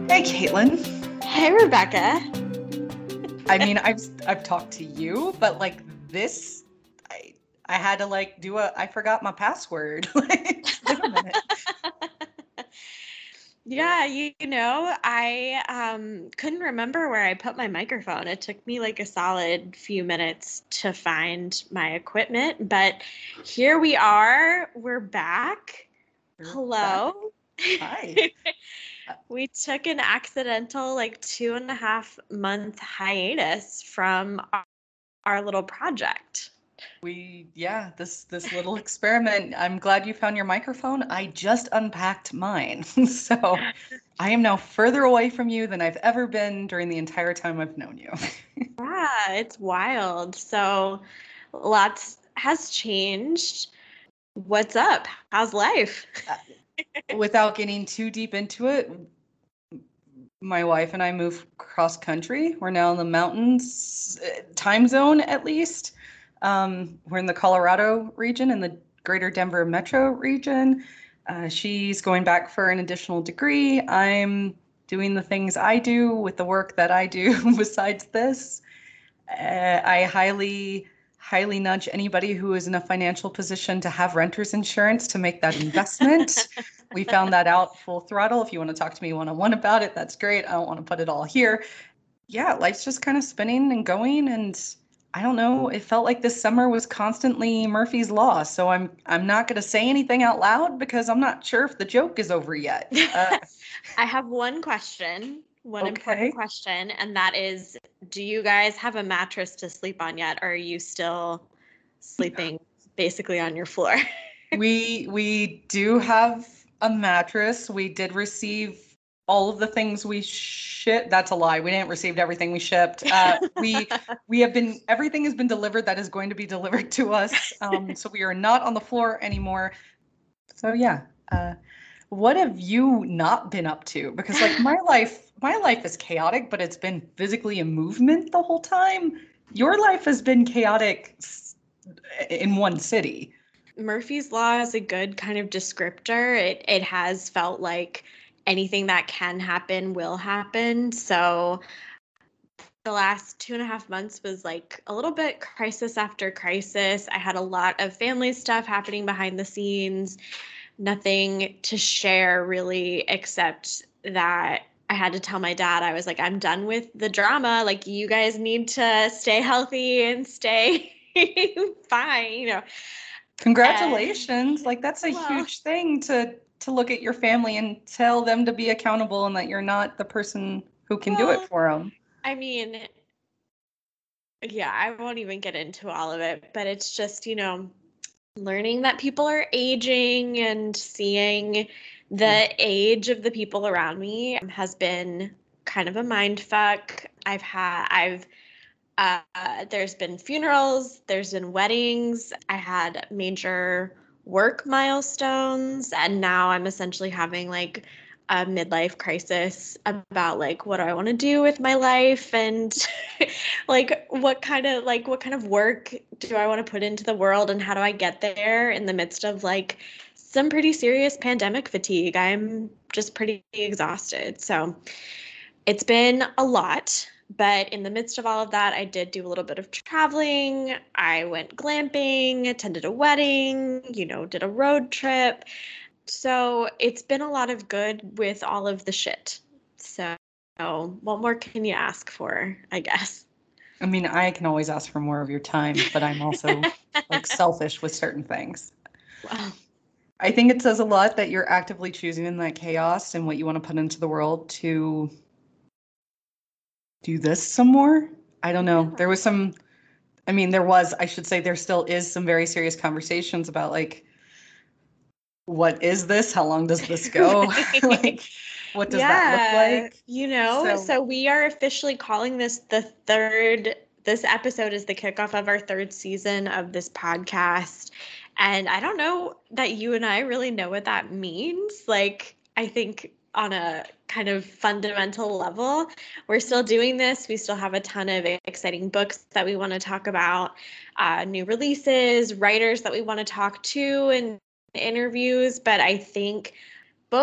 Hey, Caitlin. Hey, Rebecca. I mean, I've talked to you, but like this, I had to like do I forgot my password. Like, wait a minute. Yeah, I couldn't remember where I put my microphone. It took me like a solid few minutes to find my equipment, but here we are. We're back. We're back. Hello. Hi. We took an accidental like 2.5 month hiatus from our little project. This little experiment. I'm glad you found your microphone. I just unpacked mine. So I am now further away from you than I've ever been during the entire time I've known you. Yeah, it's wild. So lots has changed. What's up? How's life? Without getting too deep into it, my wife and I moved cross country. We're now in the mountains, time zone at least. We're in the Colorado region, in the greater Denver metro region. She's going back for an additional degree. I'm doing the things I do with the work that I do besides this. I highly nudge anybody who is in a financial position to have renter's insurance to make that investment. We found that out full throttle. If you want to talk to me one-on-one about it, that's great. I don't want to put it all here. Yeah, life's just kind of spinning and going, and I don't know. It felt like this summer was constantly Murphy's Law. So I'm not going to say anything out loud because I'm not sure if the joke is over yet. I have one question, one important Okay. question, and that is, do you guys have a mattress to sleep on yet, or are you still sleeping basically on your floor? We do have a mattress. We did receive all of the things we shipped. That's a lie. We didn't receive everything we shipped. We have been everything has been delivered that is going to be delivered to us. So we are not on the floor anymore. So yeah. What have you not been up to? Because like my life is chaotic, but it's been physically in movement the whole time. Your life has been chaotic in one city. Murphy's Law is a good kind of descriptor. It has felt like anything that can happen will happen. So the last 2.5 months was like a little bit crisis after crisis. I had a lot of family stuff happening behind the scenes, nothing to share really, except that I had to tell my dad, I was like, I'm done with the drama. Like, you guys need to stay healthy and stay fine, And Congratulations. Like that's a well, huge thing to look at your family and tell them to be accountable and that you're not the person who can do it well, for them. I mean, yeah, I won't even get into all of it, but it's just, learning that people are aging and seeing the age of the people around me has been kind of a mind fuck. There's been funerals, there's been weddings, I had major work milestones, and now I'm essentially having like a midlife crisis about like what do I want to do with my life, and like what kind of work do I want to put into the world, and how do I get there in the midst of like some pretty serious pandemic fatigue. I'm just pretty exhausted. So it's been a lot, but in the midst of all of that, I did do a little bit of traveling. I went glamping, attended a wedding, did a road trip. So it's been a lot of good with all of the shit. So what more can you ask for, I guess? I mean, I can always ask for more of your time, but I'm also like selfish with certain things. Well, I think it says a lot that you're actively choosing in that chaos and what you want to put into the world to do this some more. I don't know. yeah. There was some, I mean, there was, I should say, there still is some very serious conversations about like, what is this? How long does this go? Right. Like, what does that look Yeah, like? So, so we are officially calling this episode is the kickoff of our third season of this podcast. And I don't know that you and I really know what that means. Like, I think on a kind of fundamental level, we're still doing this. We still have a ton of exciting books that we want to talk about, new releases, writers that we want to talk to, and interviews. But I think both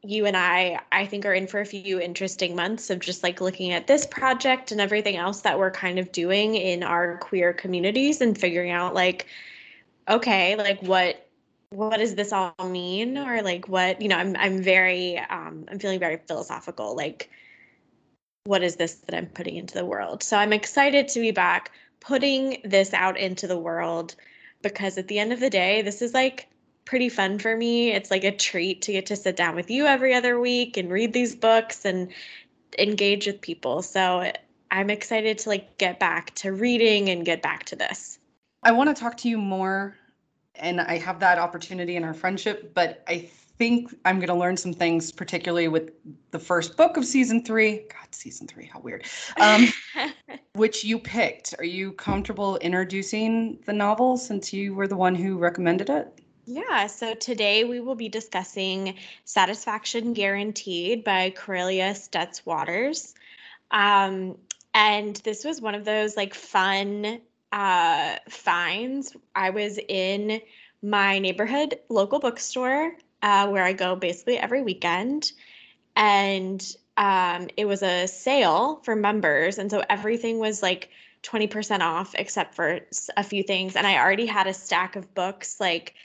you and I think, are in for a few interesting months of just like looking at this project and everything else that we're kind of doing in our queer communities and figuring out like, okay, like what does this all mean? Or like what, I'm very I'm feeling very philosophical, like what is this that I'm putting into the world? So I'm excited to be back putting this out into the world, because at the end of the day, this is like pretty fun for me. It's like a treat to get to sit down with you every other week and read these books and engage with people. So I'm excited to like get back to reading and get back to this. I want to talk to you more, and I have that opportunity in our friendship, but I think I'm going to learn some things, particularly with the first book of season 3. God, season 3, how weird. Which you picked. Are you comfortable introducing the novel since you were the one who recommended it? Yeah, so today we will be discussing Satisfaction Guaranteed by Corelia Stutz Waters. And this was one of those like fun finds. I was in my neighborhood local bookstore where I go basically every weekend. And it was a sale for members. And so everything was like 20% off except for a few things. And I already had a stack of books, like,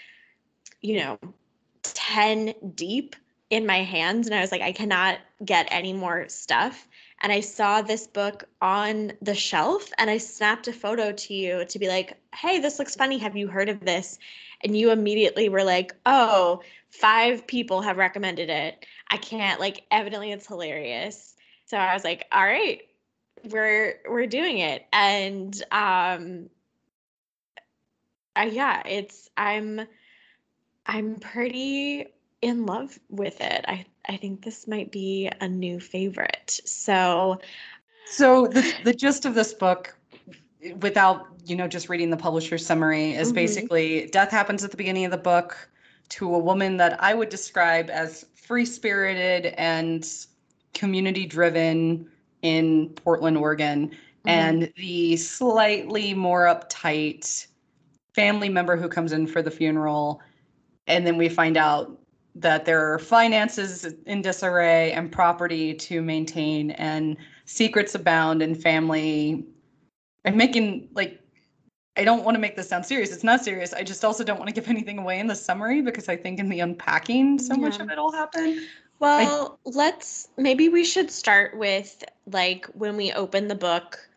10 deep in my hands. And I was like, I cannot get any more stuff. And I saw this book on the shelf and I snapped a photo to you to be like, hey, this looks funny. Have you heard of this? And you immediately were like, oh, 5 people have recommended it. I can't, like, evidently it's hilarious. So I was like, all right, we're doing it. And yeah, I'm pretty in love with it. I think this might be a new favorite. So the gist of this book, without just reading the publisher's summary, is basically death happens at the beginning of the book to a woman that I would describe as free-spirited and community-driven in Portland, Oregon, and the slightly more uptight family member who comes in for the funeral. And then we find out that there are finances in disarray and property to maintain and secrets abound in family. I'm making, like, I don't want to make this sound serious. It's not serious. I just also don't want to give anything away in the summary because I think in the unpacking so much of it all happened. Well, maybe we should start with, like, when we open the book,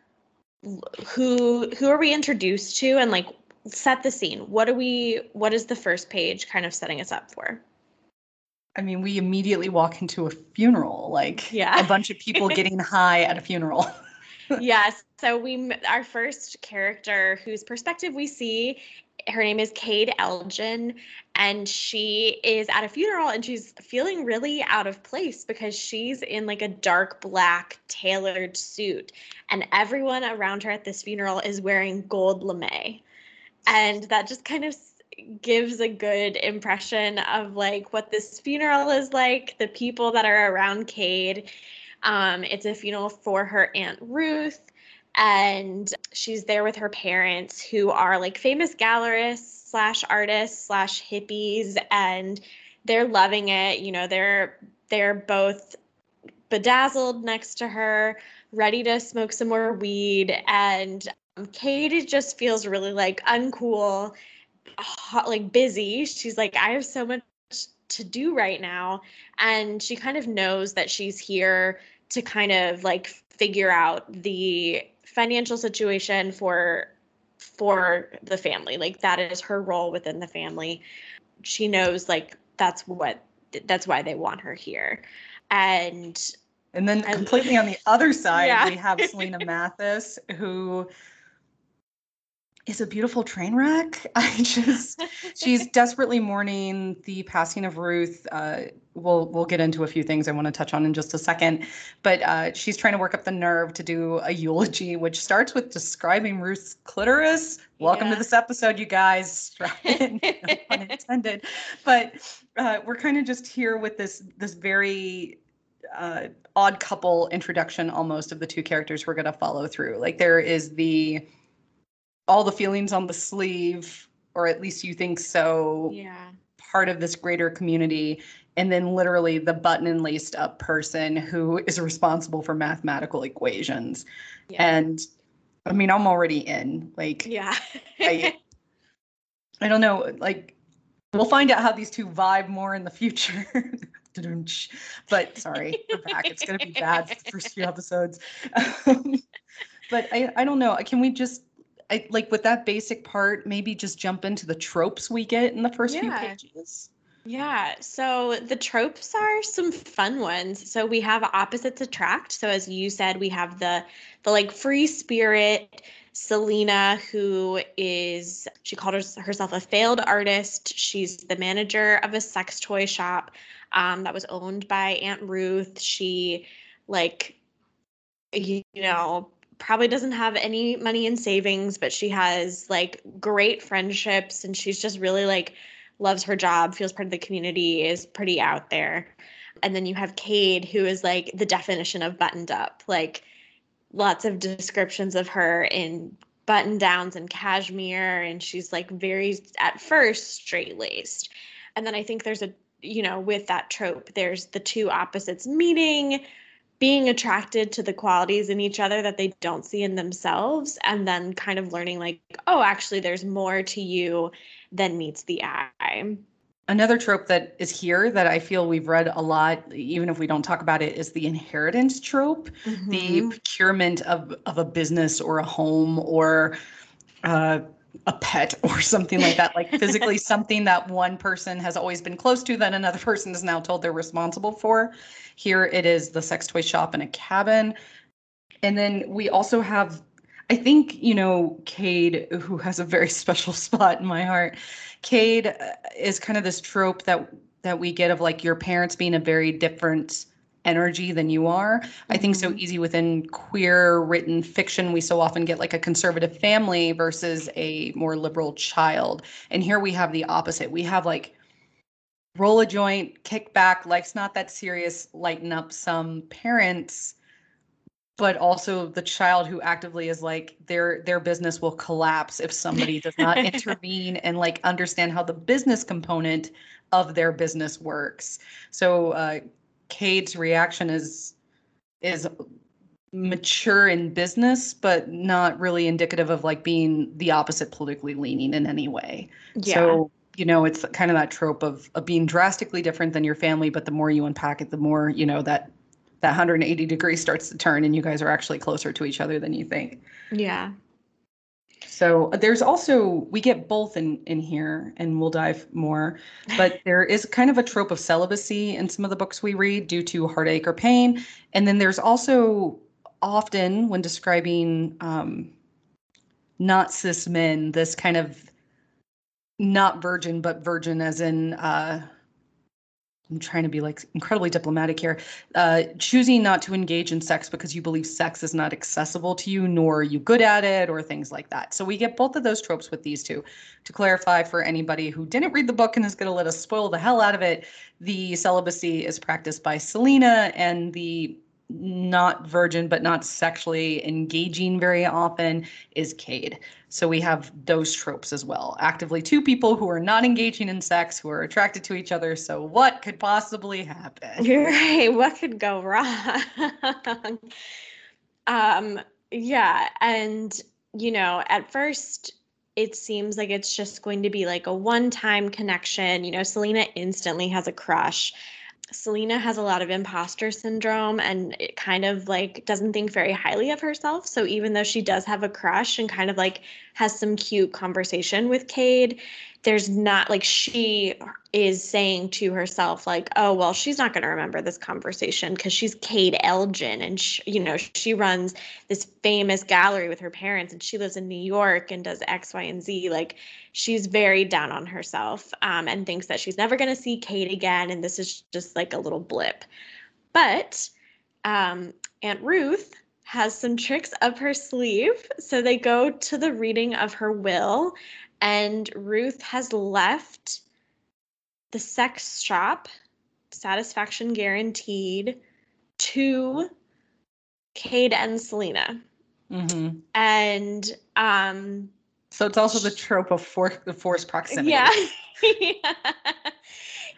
who are we introduced to, and like set the scene. What is the first page kind of setting us up for? I mean, we immediately walk into a funeral, like a bunch of people getting high at a funeral. Yes. So our first character whose perspective we see, her name is Cade Elgin, and she is at a funeral and she's feeling really out of place because she's in like a dark black tailored suit, and everyone around her at this funeral is wearing gold lame. And that just kind of gives a good impression of like what this funeral is like, the people that are around Cade. It's a funeral for her Aunt Ruth, and she's there with her parents, who are like famous gallerists slash artists slash hippies, and they're loving it. They're both bedazzled next to her, ready to smoke some more weed, and Cade just feels really like uncool, hot, like busy. She's like, I have so much to do right now. And she kind of knows that she's here to kind of like figure out the financial situation for the family. Like that is her role within the family. She knows like that's why they want her here. And then completely on the other side, we have Selena Mathis, who is a beautiful train wreck. She's desperately mourning the passing of Ruth. We'll get into a few things I want to touch on in just a second, but she's trying to work up the nerve to do a eulogy, which starts with describing Ruth's clitoris. Welcome to this episode, you guys. Strap in, no pun intended. But we're kind of just here with this very odd couple introduction almost of the two characters we're going to follow through. Like there is all the feelings on the sleeve, or at least you think so. Yeah. part of this greater community, and then literally the button and laced up person who is responsible for mathematical equations. Yeah. And I mean, I'm already in. Like, Yeah. I don't know. Like, we'll find out how these two vibe more in the future. But sorry, we're back. It's gonna be bad for the first few episodes. But I don't know. Can we just like with that basic part, maybe just jump into the tropes we get in the first few Yeah. pages? Yeah, so the tropes are some fun ones. So we have opposites attract. So as you said, we have the like free spirit Selena, who is, she called herself a failed artist. She's the manager of a sex toy shop that was owned by Aunt Ruth. She like, probably doesn't have any money in savings, but she has like great friendships, and she's just really like loves her job, feels part of the community, is pretty out there. And then you have Cade, who is like the definition of buttoned up, like lots of descriptions of her in button downs and cashmere, and she's like very at first straight laced. And then I think there's with that trope, there's the two opposites meeting, being attracted to the qualities in each other that they don't see in themselves, and then kind of learning like, oh, actually there's more to you than meets the eye. Another trope that is here that I feel we've read a lot, even if we don't talk about it, is the inheritance trope, the procurement of a business or a home or a pet or something like that, like physically something that one person has always been close to that another person is now told they're responsible for. Here it is the sex toy shop and a cabin. And then we also have, I think, Cade, who has a very special spot in my heart. Cade is kind of this trope that we get of like your parents being a very different energy than you are. I think so easy within queer written fiction, we so often get like a conservative family versus a more liberal child. And here we have the opposite. We have like roll a joint, kick back, life's not that serious, lighten up some parents, but also the child who actively is like their business will collapse if somebody does not intervene and like understand how the business component of their business works. So Cade's reaction is mature in business, but not really indicative of like being the opposite politically leaning in any way. Yeah. So, it's kind of that trope of being drastically different than your family, but the more you unpack it, the more, that 180 degrees starts to turn and you guys are actually closer to each other than you think. Yeah. So there's also, we get both in here and we'll dive more, but there is kind of a trope of celibacy in some of the books we read due to heartache or pain. And then there's also often when describing not cis men, this kind of not virgin, but virgin as in, I'm trying to be like incredibly diplomatic here, choosing not to engage in sex because you believe sex is not accessible to you, nor are you good at it, or things like that. So we get both of those tropes with these two. To clarify for anybody who didn't read the book and is going to let us spoil the hell out of it, the celibacy is practiced by Selena, and the not virgin but not sexually engaging very often is Cade. So we have those tropes as well. Actively two people who are not engaging in sex, who are attracted to each other. So what could possibly happen? You're right. What could go wrong? Yeah. And, at first it seems like it's just going to be like a one-time connection. Selena instantly has a crush. Selena has a lot of imposter syndrome and it kind of like doesn't think very highly of herself. So even though she does have a crush and kind of like has some cute conversation with Cade, there's not like she is saying to herself like, oh, well, she's not going to remember this conversation because she's Cade Elgin and she runs this famous gallery with her parents and she lives in New York and does X, Y, and Z. Like she's very down on herself and thinks that she's never going to see Cade again. And this is just like a little blip. But Aunt Ruth has some tricks up her sleeve. So they go to the reading of her will, and Ruth has left the sex shop, satisfaction guaranteed, to Cade and Selena. Mm-hmm. And so it's also the trope of forced proximity. Yeah.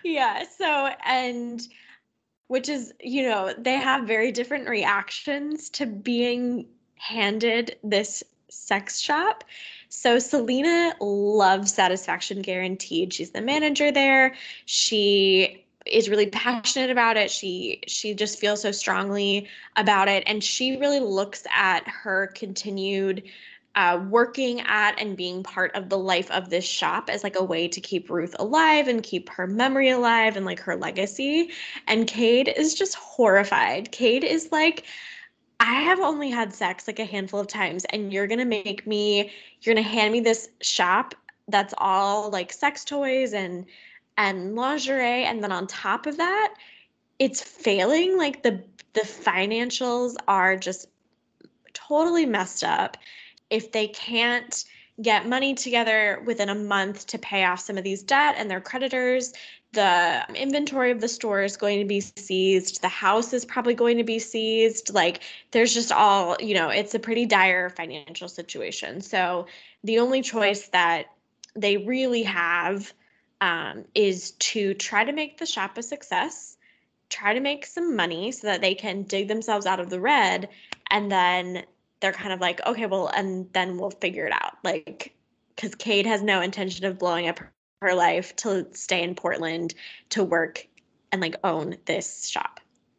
Yeah. So, and which is, they have very different reactions to being handed this sex shop. So Selena loves Satisfaction Guaranteed. She's the manager there. She is really passionate about it. She just feels so strongly about it, and she really looks at her continued working at and being part of the life of this shop as like a way to keep Ruth alive and keep her memory alive and like her legacy. And Cade is just horrified. Cade is like, I have only had sex like a handful of times, and you're gonna hand me this shop that's all like sex toys and lingerie, and then on top of that, it's failing. Like the financials are just totally messed up. If they can't get money together within a month to pay off some of these debt and their creditors, the inventory of the store is going to be seized. The house is probably going to be seized. Like there's just all, it's a pretty dire financial situation. So the only choice that they really have is to try to make the shop a success, try to make some money so that they can dig themselves out of the red, and then they're kind of like, okay, well, and then we'll figure it out. Like, because Cade has no intention of blowing up her life to stay in Portland to work and like own this shop.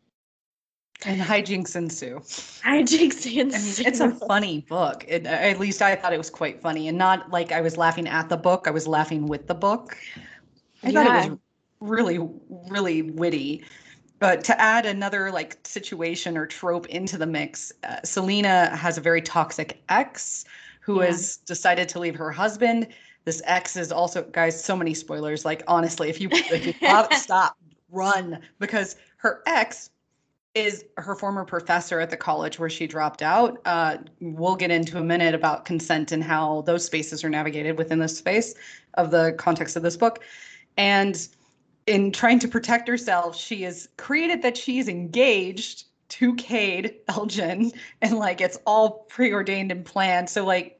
And hijinks ensue. Hijinks ensue. I mean, it's a funny book. At least I thought it was quite funny, and not like I was laughing at the book. I was laughing with the book. I thought it was really, really witty. But to add another like situation or trope into the mix, Selena has a very toxic ex who has decided to leave her husband. This ex is also, guys, so many spoilers. Like honestly, if you stop, run, because her ex is her former professor at the college where she dropped out. We'll get into a minute about consent and how those spaces are navigated within the space of the context of this book. And in trying to protect herself, she has created that she's engaged to Cade Elgin, and like it's all preordained and planned. So like,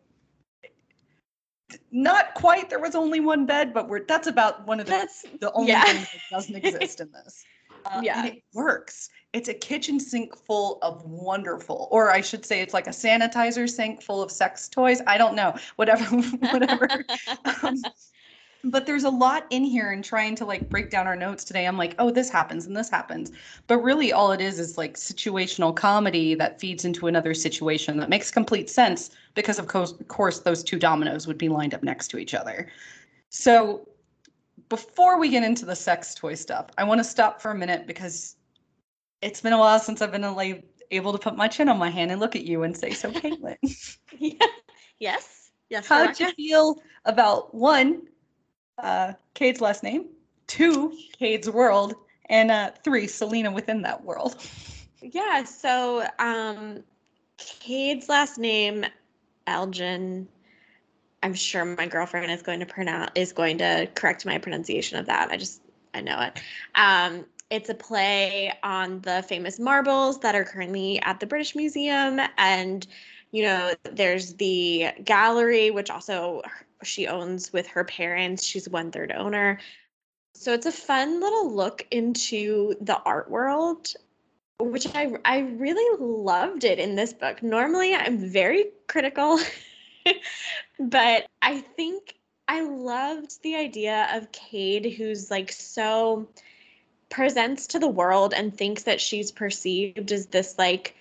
not quite. There was only one bed, but that's about one of the only things that doesn't exist in this. And it works. It's a kitchen sink full of wonderful, or I should say, it's like a sanitizer sink full of sex toys. I don't know, whatever. But there's a lot in here, and trying to like break down our notes today, I'm like, oh, this happens and this happens. But really all it is like situational comedy that feeds into another situation that makes complete sense because of course those two dominoes would be lined up next to each other. So before we get into the sex toy stuff, I want to stop for a minute because it's been a while since I've been like able to put my chin on my hand and look at you and say, so Caitlin. Yes. How'd you feel about one, Cade's last name, 2, Cade's world, and 3, Selena within that world? Yeah, so Cade's last name, Elgin. I'm sure my girlfriend is going to correct my pronunciation of that. I know it. It's a play on the famous marbles that are currently at the British Museum, and there's the gallery, which also she owns with her parents. She's 1/3 owner. So it's a fun little look into the art world, which I really loved it in this book. Normally, I'm very critical, but I think I loved the idea of Cade, who's like so presents to the world and thinks that she's perceived as this like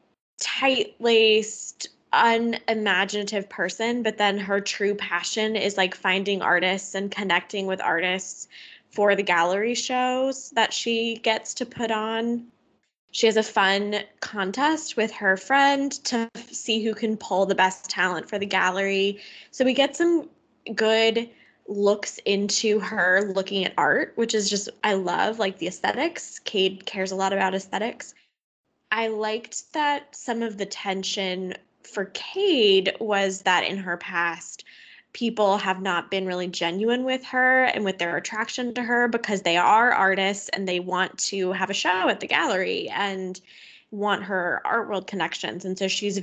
tight-laced, unimaginative person, but then her true passion is like finding artists and connecting with artists for the gallery shows that she gets to put on. She has a fun contest with her friend to see who can pull the best talent for the gallery. So we get some good looks into her looking at art, which is just, I love like the aesthetics. Cade cares a lot about aesthetics. I liked that some of the tension for Cade was that in her past, people have not been really genuine with her and with their attraction to her because they are artists and they want to have a show at the gallery and want her art world connections. And so she's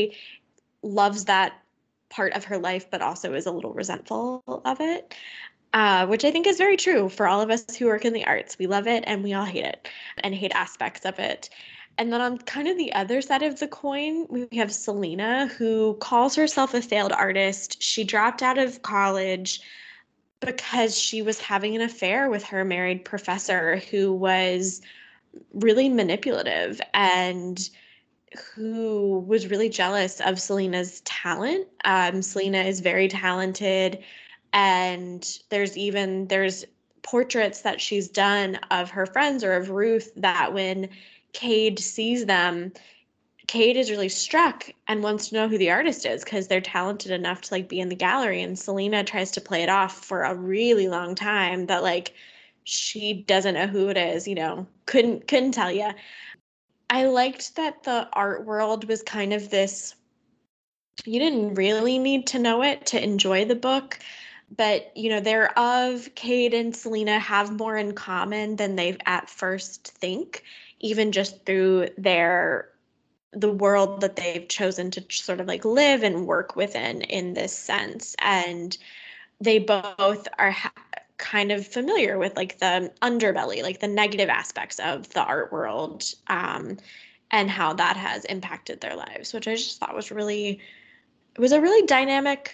loves that part of her life, but also is a little resentful of it. Which I think is very true for all of us who work in the arts. We love it and we all hate it and hate aspects of it. And then on kind of the other side of the coin, we have Selena, who calls herself a failed artist. She dropped out of college because she was having an affair with her married professor who was really manipulative and who was really jealous of Selena's talent. Selena is very talented, and there's portraits that she's done of her friends or of Ruth that when Cade sees them, Cade is really struck and wants to know who the artist is because they're talented enough to like be in the gallery. And Selena tries to play it off for a really long time that like she doesn't know who it is, couldn't tell you. I liked that the art world was kind of this, you didn't really need to know it to enjoy the book, but thereof, Cade and Selena have more in common than they at first think, even just through the world that they've chosen to sort of like live and work within in this sense. And they both are kind of familiar with like the underbelly, like the negative aspects of the art world, and how that has impacted their lives, which I just thought it was a really dynamic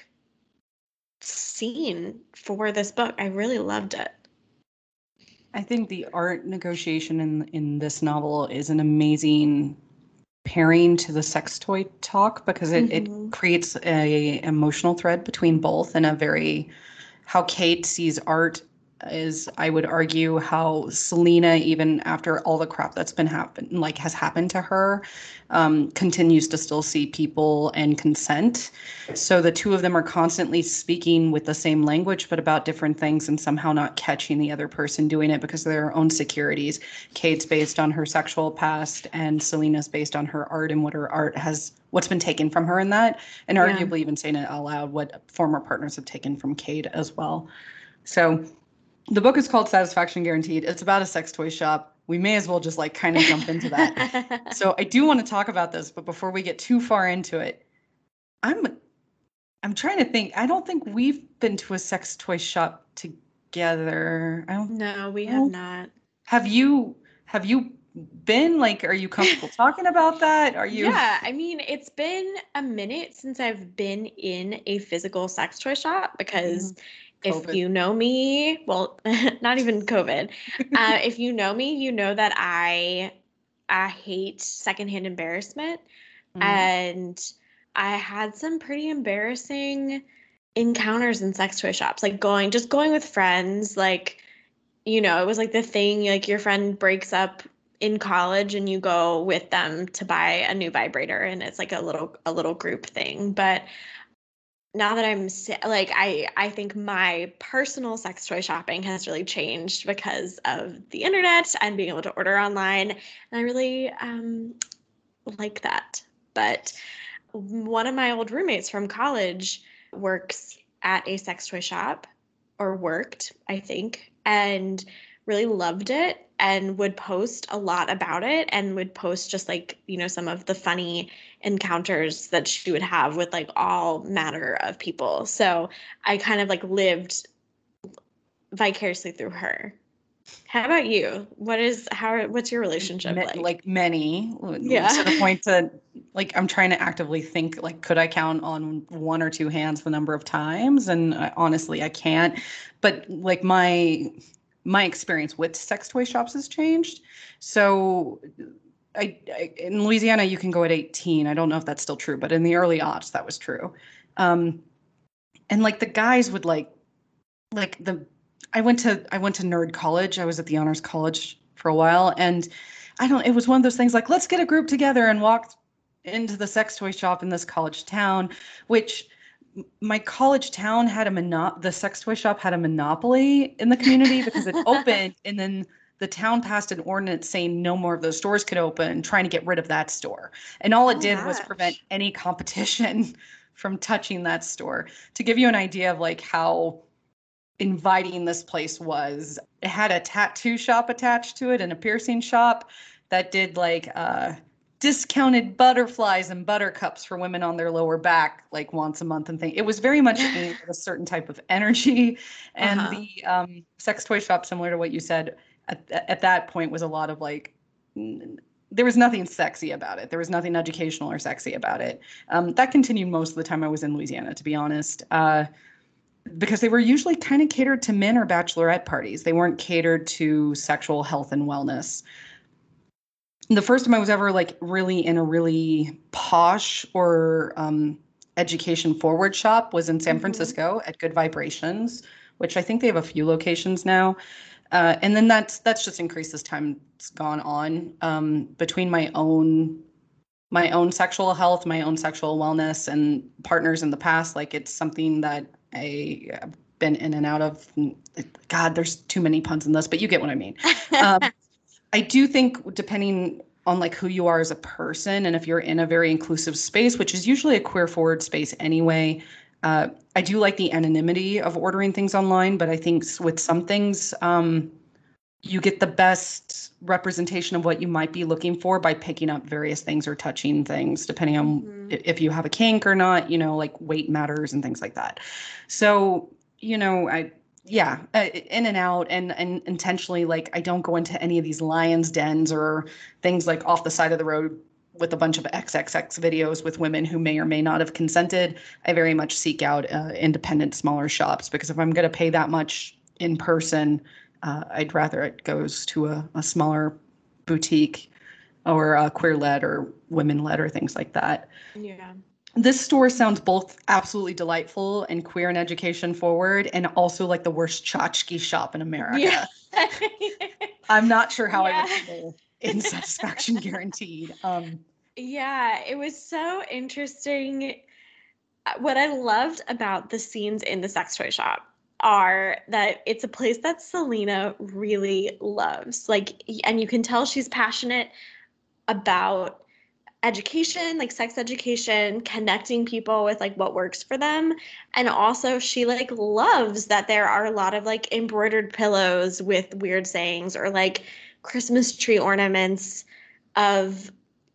scene for this book. I really loved it. I think the art negotiation in this novel is an amazing pairing to the sex toy talk because it creates a emotional thread between both and a very how Cade sees art is, I would argue, how Selena, even after all the crap that's been has happened to her, continues to still see people and consent. So the two of them are constantly speaking with the same language, but about different things and somehow not catching the other person doing it because of their own insecurities. Cade's based on her sexual past and Selena's based on her art and what's been taken from her in that, and arguably even saying it out loud, what former partners have taken from Cade as well. So the book is called Satisfaction Guaranteed. It's about a sex toy shop. We may as well just like kind of jump into that. So I do want to talk about this, but before we get too far into it, I'm trying to think. I don't think we've been to a sex toy shop together. No, we have not. Have you been? Like, are you comfortable talking about that? Are you? Yeah, I mean, it's been a minute since I've been in a physical sex toy shop because if you know me, well, not even COVID. If you know me, you know that I hate secondhand embarrassment. And I had some pretty embarrassing encounters in sex toy shops, like going with friends, like, it was like the thing, like your friend breaks up in college and you go with them to buy a new vibrator and it's like a little group thing. But now that I think my personal sex toy shopping has really changed because of the internet and being able to order online. And I really like that. But one of my old roommates from college works at a sex toy shop, or worked, I think, and really loved it and would post a lot about it and would post just like, some of the funny encounters that she would have with like all manner of people. So I kind of like lived vicariously through her. How about you? What's your relationship like? Like many, Yeah. to the point that like I'm trying to actively think like could I count on one or two hands the number of times? And honestly, I can't. But like my experience with sex toy shops has changed. So I in Louisiana you can go at 18. I don't know if that's still true, but in the early aughts that was true. And like the guys would like the I went to nerd college. I was at the honors college for a while, and it was one of those things like, let's get a group together and walk into the sex toy shop in this college town, which my college town had the sex toy shop had a monopoly in the community because it opened and then the town passed an ordinance saying no more of those stores could open, trying to get rid of that store. And all it did was prevent any competition from touching that store. To give you an idea of like how inviting this place was, it had a tattoo shop attached to it and a piercing shop that did like discounted butterflies and buttercups for women on their lower back like once a month and thing. It was very much aimed at a certain type of energy. And Uh-huh. the sex toy shop, similar to what you said, at that point was a lot of like, there was nothing sexy about it. There was nothing educational or sexy about it. That continued most of the time I was in Louisiana, to be honest. Because they were usually kind of catered to men or bachelorette parties. They weren't catered to sexual health and wellness. The first time I was ever like really in a really posh or education forward shop was in San Francisco at Good Vibrations, which I think they have a few locations now. And then that's just increased as time's gone on. Between my own sexual health, my own sexual wellness, and partners in the past, like it's something that I've been in and out of. God, there's too many puns in this, but you get what I mean. I do think depending on like who you are as a person, and if you're in a very inclusive space, which is usually a queer forward space anyway, I do like the anonymity of ordering things online, but I think with some things, you get the best representation of what you might be looking for by picking up various things or touching things, depending on if you have a kink or not, like weight matters and things like that. So, in and out and intentionally, like I don't go into any of these lions dens or things like off the side of the road with a bunch of XXX videos with women who may or may not have consented. I very much seek out independent, smaller shops, because if I'm going to pay that much in person, I'd rather it goes to a smaller boutique or queer-led or women-led or things like that. Yeah. This store sounds both absolutely delightful and queer and education forward, and also like the worst tchotchke shop in America. Yeah. I'm not sure how I Yeah. would handle in Satisfaction Guaranteed. Yeah, it was so interesting. What I loved about the scenes in the sex toy shop are that it's a place that Selena really loves. Like, and you can tell she's passionate about education, like sex education, connecting people with like what works for them. And also she like loves that there are a lot of like embroidered pillows with weird sayings, or like Christmas tree ornaments of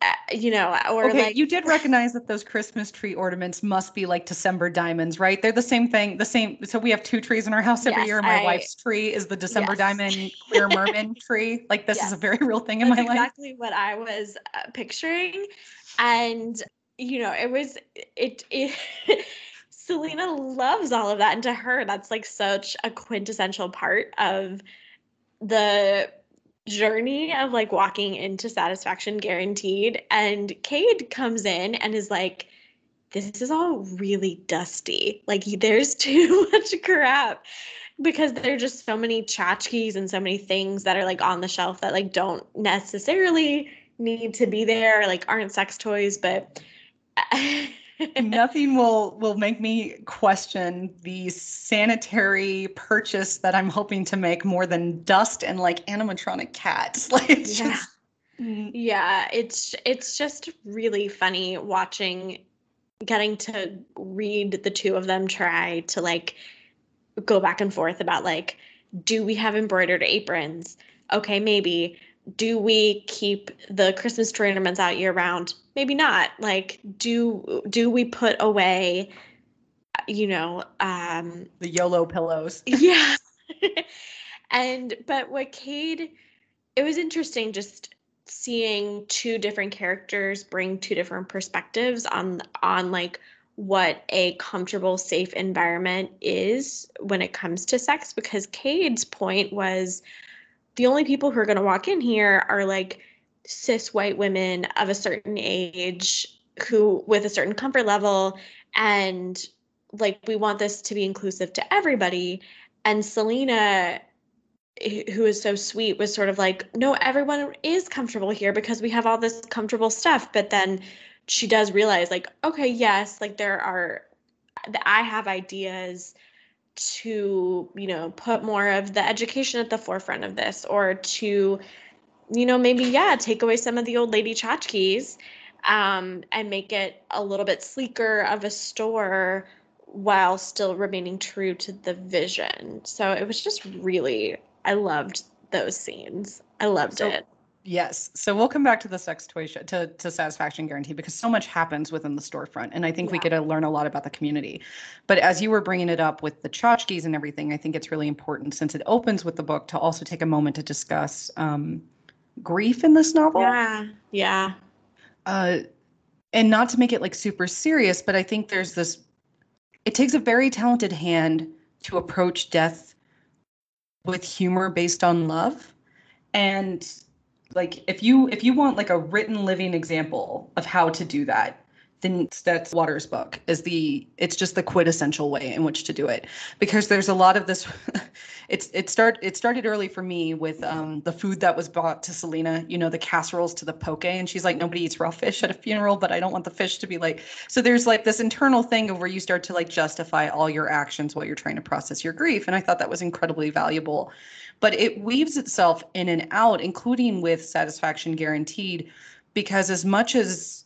or okay, like you did recognize that those Christmas tree ornaments must be like December diamonds, right? They're the same thing, the same. So we have two trees in our house every yes, year. My wife's tree is the December yes. diamond queer merman tree. Like this is a Yes. very real thing in That's my life. exactly what I was picturing. And, it was, it Selena loves all of that. And to her, that's like such a quintessential part of the journey of like walking into Satisfaction Guaranteed. And Cade comes in and is like, this is all really dusty. Like, there's too much crap, because there are just so many tchotchkes and so many things that are like on the shelf that like don't necessarily need to be there, like aren't sex toys, but Nothing will make me question the sanitary purchase that I'm hoping to make more than dust and like animatronic cats. Like it's yeah. just Yeah, it's just really funny getting to read the two of them try to like go back and forth about like, do we have embroidered aprons? Okay, maybe. Do we keep the Christmas tree ornaments out year round? Maybe not. Like, do we put away, the YOLO pillows. yeah. But it was interesting just seeing two different characters bring two different perspectives on like what a comfortable, safe environment is when it comes to sex, because Cade's point was the only people who are going to walk in here are like cis white women of a certain age who with a certain comfort level, and like we want this to be inclusive to everybody. And Selena, who is so sweet, was sort of like, no, everyone is comfortable here because we have all this comfortable stuff. But then she does realize like, okay, yes, like I have ideas to, put more of the education at the forefront of this, or to, maybe, yeah, take away some of the old lady tchotchkes, and make it a little bit sleeker of a store while still remaining true to the vision. So it was just really, I loved those scenes. I loved it. Yes. So we'll come back to the sex toy show, to Satisfaction Guarantee, because so much happens within the storefront. And I think we get to learn a lot about the community. But as you were bringing it up with the tchotchkes and everything, I think it's really important, since it opens with the book, to also take a moment to discuss grief in this novel. Yeah. And not to make it like super serious, but I think there's this, it takes a very talented hand to approach death with humor based on love. And like, if you want like a written living example of how to do that, then that's Waters' book. It's just the quintessential way in which to do it, because there's a lot of this. It started early for me with the food that was brought to Selena, the casseroles to the poke, and she's like, nobody eats raw fish at a funeral, but I don't want the fish to be like. So there's like this internal thing of where you start to like justify all your actions while you're trying to process your grief, and I thought that was incredibly valuable. But it weaves itself in and out, including with Satisfaction Guaranteed, because as much as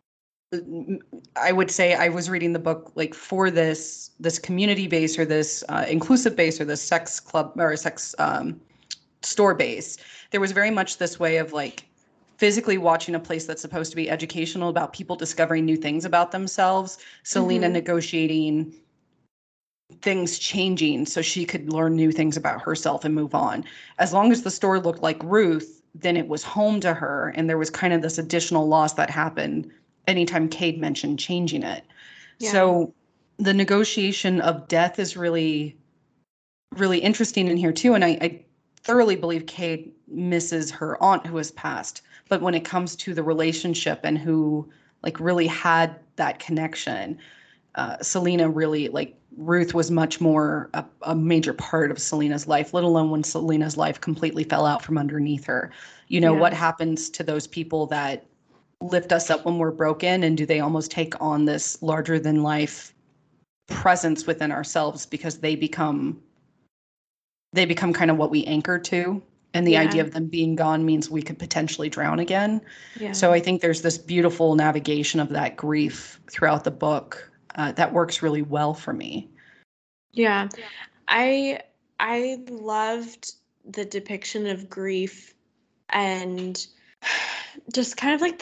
I would say I was reading the book like for this community base, or this inclusive base, or this sex club or sex store base, there was very much this way of like physically watching a place that's supposed to be educational about people discovering new things about themselves, Selena negotiating things changing so she could learn new things about herself and move on. As long as the store looked like Ruth, then it was home to her, and there was kind of this additional loss that happened anytime Cade mentioned changing it. Yeah. So the negotiation of death is really, really interesting in here too. And I thoroughly believe Cade misses her aunt who has passed. But when it comes to the relationship and who like really had that connection, Selena really, like, Ruth was much more a major part of Selena's life, let alone when Selena's life completely fell out from underneath her. What happens to those people that lift us up when we're broken, and do they almost take on this larger than life presence within ourselves, because they become kind of what we anchor to, and the idea of them being gone means we could potentially drown again. So I think there's this beautiful navigation of that grief throughout the book that works really well for me. Yeah. I loved the depiction of grief, and just kind of like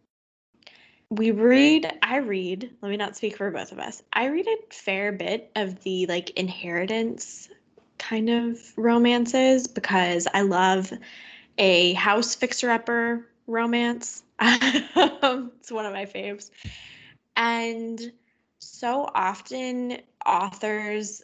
I read, let me not speak for both of us. I read a fair bit of the like inheritance kind of romances, because I love a house fixer-upper romance. It's one of my faves. And so often authors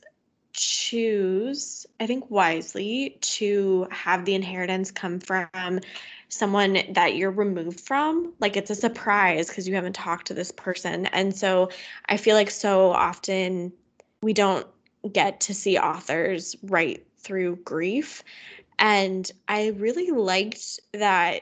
choose, I think wisely, to have the inheritance come from someone that you're removed from. Like, it's a surprise because you haven't talked to this person. And so I feel like so often we don't get to see authors write through grief. And I really liked that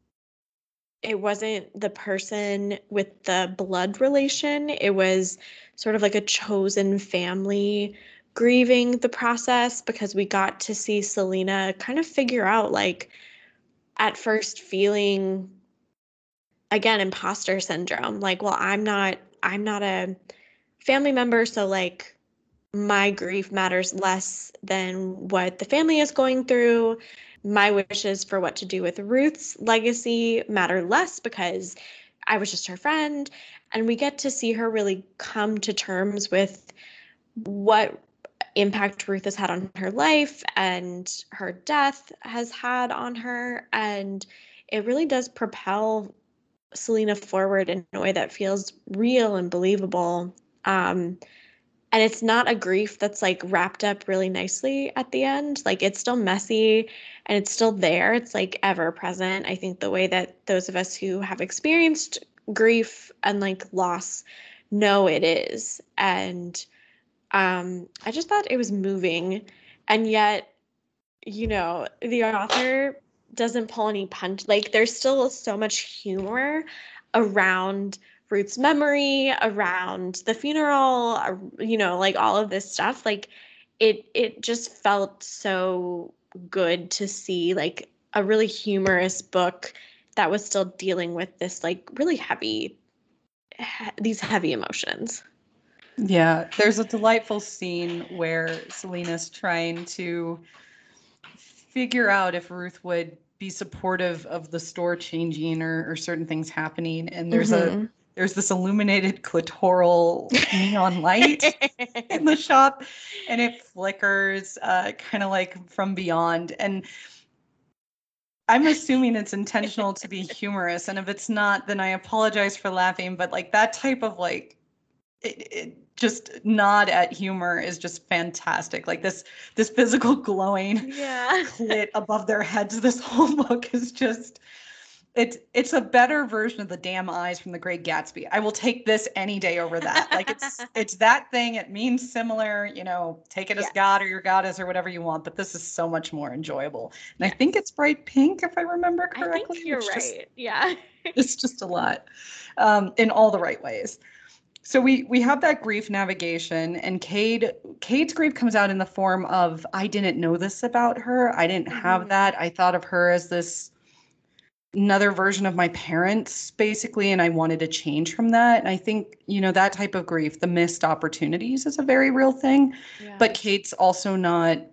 it wasn't the person with the blood relation. It was sort of like a chosen family grieving the process, because we got to see Selena kind of figure out, like, at first feeling, again, imposter syndrome. Like, well, I'm not a family member, so like my grief matters less than what the family is going through. My wishes for what to do with Ruth's legacy matter less because I was just her friend. And we get to see her really come to terms with what impact Ruth has had on her life and her death has had on her. And it really does propel Selena forward in a way that feels real and believable. And it's not a grief that's like wrapped up really nicely at the end. Like, it's still messy and it's still there. It's like ever present. I think the way that those of us who have experienced grief and like loss know it is. And I just thought it was moving. And yet, the author doesn't pull any punch. Like, there's still so much humor around Ruth's memory, around the funeral, like all of this stuff. Like, it just felt so good to see like a really humorous book that was still dealing with this like really these heavy emotions. Yeah, there's a delightful scene where Selena's trying to figure out if Ruth would be supportive of the store changing or certain things happening. And there's this illuminated clitoral neon light in the shop, and it flickers kind of like from beyond. And I'm assuming it's intentional to be humorous. And if it's not, then I apologize for laughing. But like that type of like, it just nod at humor is just fantastic. Like this physical glowing clit above their heads. This whole book is just, it's a better version of the damn eyes from The Great Gatsby. I will take this any day over that. Like it's that thing. It means similar, you know, take it as God or your goddess or whatever you want, but this is so much more enjoyable. And I think it's bright pink, if I remember correctly. I think you're right. Yeah. It's just a lot in all the right ways. So we have that grief navigation, and Cade's grief comes out in the form of, I didn't know this about her. I didn't have that. I thought of her as this another version of my parents, basically, and I wanted to change from that. And I think, you know, that type of grief, the missed opportunities, is a very real thing. Yeah. But Cade's also not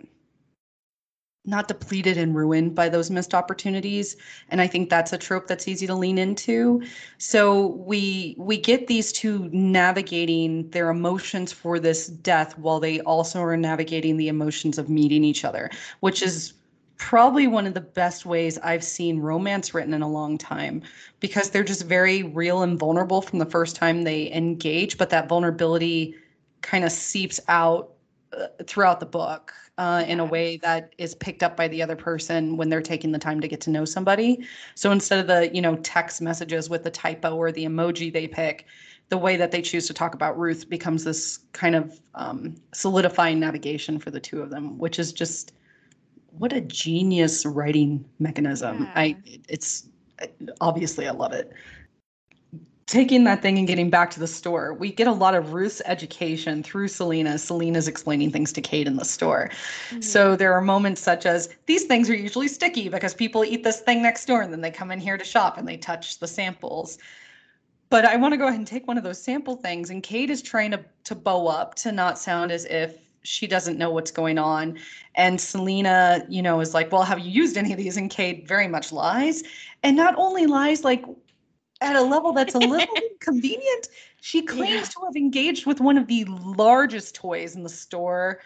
depleted and ruined by those missed opportunities. And I think that's a trope that's easy to lean into. So we get these two navigating their emotions for this death while they also are navigating the emotions of meeting each other, which is probably one of the best ways I've seen romance written in a long time, because they're just very real and vulnerable from the first time they engage, but that vulnerability kind of seeps out throughout the book in a way that is picked up by the other person when they're taking the time to get to know somebody. So instead of the, you know, text messages with the typo or the emoji they pick, the way that they choose to talk about Ruth becomes this kind of solidifying navigation for the two of them, which is just, what a genius writing mechanism. Yeah. It's obviously I love it. Taking that thing and getting back to the store, we get a lot of Ruth's education through Selena. Selena's explaining things to Cade in the store. Mm-hmm. So there are moments such as, these things are usually sticky because people eat this thing next door and then they come in here to shop and they touch the samples. But I want to go ahead and take one of those sample things, and Cade is trying to bow up to not sound as if she doesn't know what's going on. And Selena, you know, is like, well, have you used any of these? And Cade very much lies. And not only lies, like, at a level that's a little inconvenient, she claims to have engaged with one of the largest toys in the store.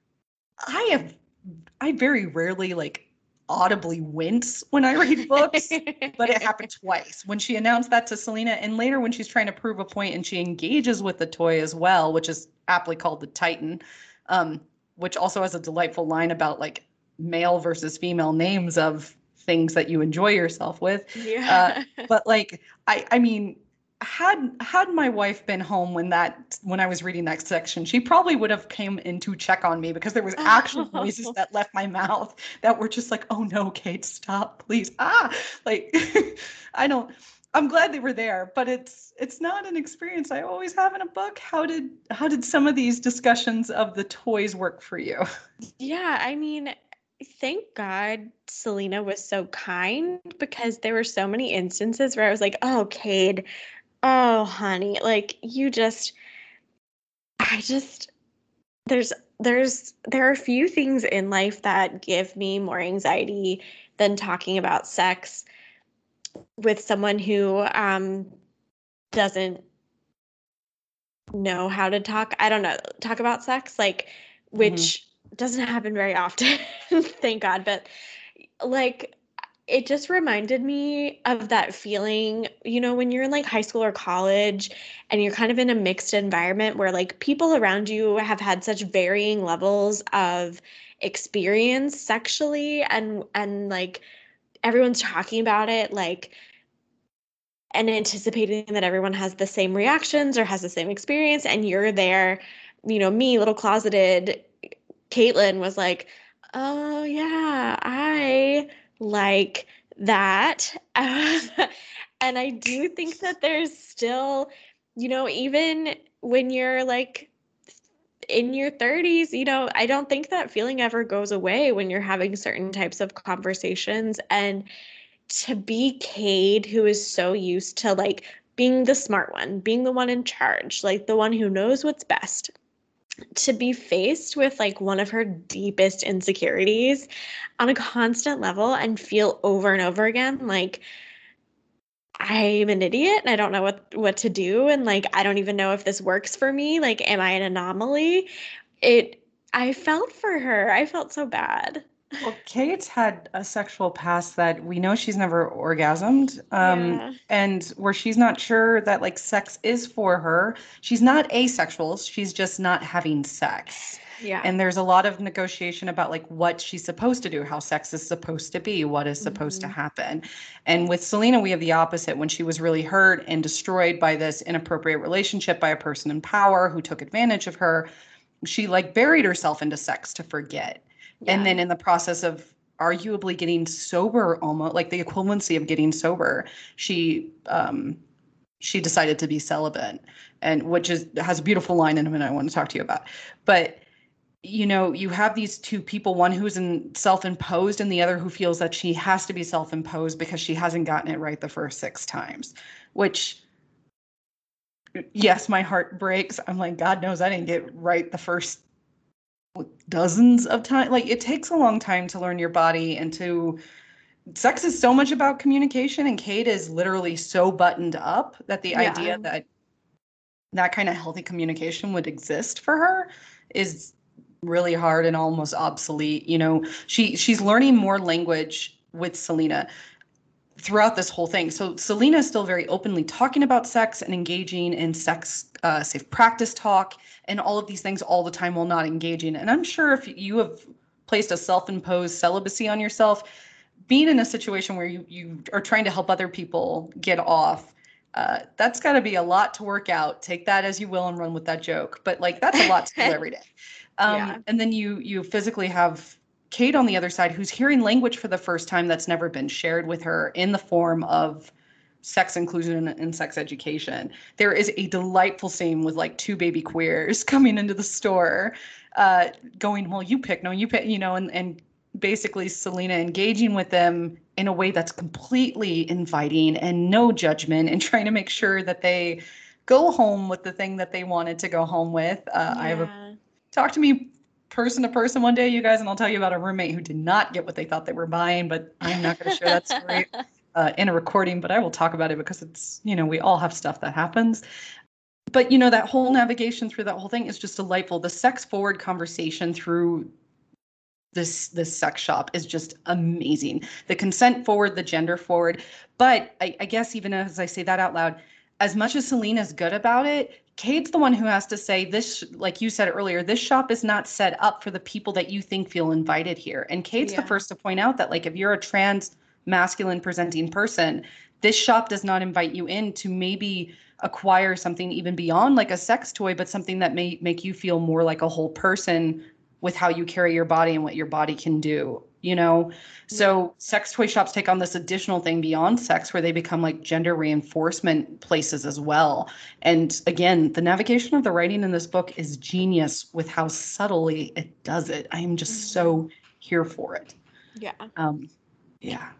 I very rarely, like, audibly wince when I read books, but it happened twice when she announced that to Selena, and later when she's trying to prove a point and she engages with the toy as well, which is aptly called the Titan, which also has a delightful line about like male versus female names of things that you enjoy yourself with. Yeah. But like, I mean, had my wife been home when I was reading that section, she probably would have came in to check on me, because there was actual noises that left my mouth that were just like, oh no, Kate, stop, please. Like, I'm glad they were there, but it's not an experience I always have in a book. How did some of these discussions of the toys work for you? Yeah, I mean, thank God Selena was so kind, because there were so many instances where I was like, oh, Cade, oh, honey, like there are a few things in life that give me more anxiety than talking about sex with someone who doesn't know how to talk about sex, like, which doesn't happen very often, thank God. But like, it just reminded me of that feeling, you know, when you're in like high school or college and you're kind of in a mixed environment where like people around you have had such varying levels of experience sexually, and like everyone's talking about it, like, and anticipating that everyone has the same reactions or has the same experience, and you're there, you know, me, little closeted Caitlin, was like, oh yeah, I like that. And I do think that there's still, you know, even when you're like in your 30s, you know, I don't think that feeling ever goes away when you're having certain types of conversations. And to be Cade, who is so used to like being the smart one, being the one in charge, like the one who knows what's best, to be faced with like one of her deepest insecurities on a constant level and feel over and over again like I'm an idiot and I don't know what to do and like I don't even know if this works for me. Like am I an anomaly? It I felt for her. I felt so bad. Well, Kate's had a sexual past that we know she's never orgasmed, Yeah. and where she's not sure that like sex is for her. She's not asexual, she's just not having sex. Yeah. And there's a lot of negotiation about like what she's supposed to do, how sex is supposed to be, what is supposed to Hmm. happen. And with Selena, we have the opposite. When she was really hurt and destroyed by this inappropriate relationship by a person in power who took advantage of her, she like buried herself into sex to forget. And Yeah. then in the process of arguably getting sober, almost like the equivalency of getting sober, she decided to be celibate, and which is has a beautiful line in a minute I want to talk to you about. But you know, you have these two people, one who's in self-imposed and the other who feels that she has to be self-imposed because she hasn't gotten it right the first 6 times, which yes, my heart breaks. I'm like, God knows I didn't get right the first dozens of times. Like it takes a long time to learn your body and to sex is so much about communication, and Kate is literally so buttoned up that the Yeah. idea that that kind of healthy communication would exist for her is really hard and almost obsolete. You know, she's learning more language with Selena throughout this whole thing. So Selena is still very openly talking about sex and engaging in sex safe practice talk and all of these things all the time while not engaging. And I'm sure if you have placed a self-imposed celibacy on yourself, being in a situation where you are trying to help other people get off, that's got to be a lot to work out. Take that as you will and run with that joke. But like that's a lot to do every day. Yeah. And then you physically have Kate on the other side, who's hearing language for the first time that's never been shared with her in the form of sex inclusion and sex education. There is a delightful scene with like two baby queers coming into the store, going, well, you pick, no, you pick, you know, and basically Selena engaging with them in a way that's completely inviting and no judgment and trying to make sure that they go home with the thing that they wanted to go home with. I have a Yeah. talk to me person to person one day, you guys, and I'll tell you about a roommate who did not get what they thought they were buying, but I'm not going to share that story in a recording, but I will talk about it because it's, you know, we all have stuff that happens. But, you know, that whole navigation through that whole thing is just delightful. The sex forward conversation through this sex shop is just amazing. The consent forward, the gender forward. But I guess even as I say that out loud, as much as Selena's good about it, Kate's the one who has to say this, like you said earlier, this shop is not set up for the people that you think feel invited here. And Kate's the Yeah. first to point out that, like, if you're a trans masculine presenting person, this shop does not invite you in to maybe acquire something even beyond like a sex toy, but something that may make you feel more like a whole person with how you carry your body and what your body can do, you know? Yeah. So sex toy shops take on this additional thing beyond sex where they become like gender reinforcement places as well. And again, the navigation of the writing in this book is genius with how subtly it does it. I am just Mhm. so here for it. Yeah. Um, yeah.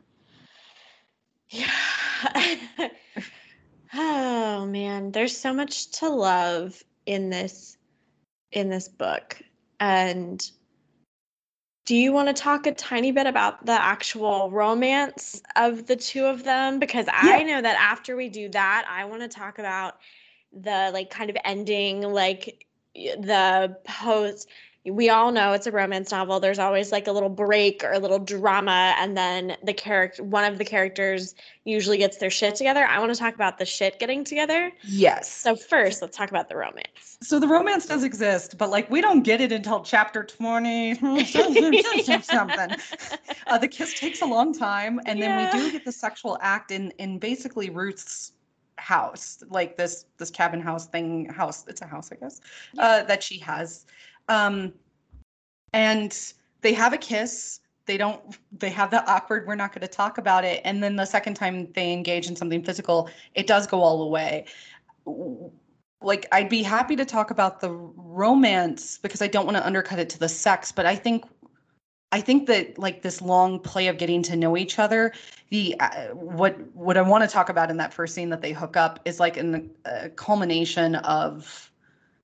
Yeah. Oh man, there's so much to love in this book. And do you want to talk a tiny bit about the actual romance of the two of them? Because Yeah. I know that after we do that, I want to talk about the like kind of ending, like the post. We all know it's a romance novel. There's always like a little break or a little drama, and then one of the characters usually gets their shit together. I want to talk about the shit getting together. Yes. So first, let's talk about the romance. So the romance does exist, but like we don't get it until chapter 20 something. The kiss takes a long time, and then we Yeah. do get the sexual act in basically Ruth's house, like this cabin house thing. House, it's a house, I guess, Yeah. that she has, um, and they have a kiss. They have the awkward, we're not going to talk about it, and then the second time they engage in something physical, it does go all the way. Like I'd be happy to talk about the romance because I don't want to undercut it to the sex, but I think that like this long play of getting to know each other, the what I want to talk about in that first scene that they hook up is like a culmination of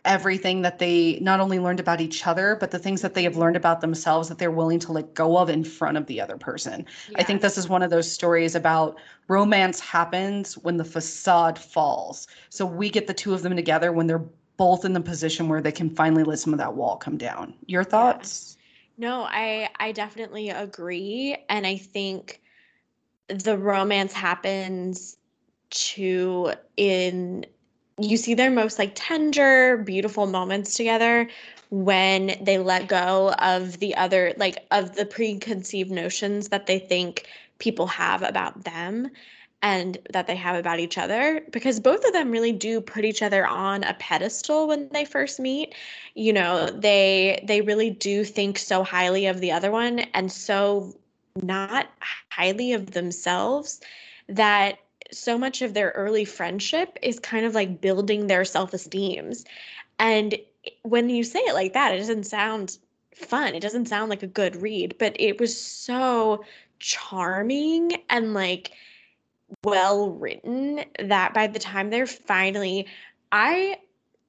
everything that they not only learned about each other, but the things that they have learned about themselves that they're willing to let go of in front of the other person. I think this is one of those stories about romance happens when the facade falls. So we get the two of them together when they're both in the position where they can finally let some of that wall come down. Your thoughts? No, I definitely agree. And I think the romance happens to in you see their most like tender, beautiful moments together when they let go of the other, like of the preconceived notions that they think people have about them and that they have about each other, because both of them really do put each other on a pedestal when they first meet. You know, they really do think so highly of the other one and so not highly of themselves, that so much of their early friendship is kind of like building their self-esteems. And when you say it like that, it doesn't sound fun. It doesn't sound like a good read, but it was so charming and like well written that by the time they're finally, I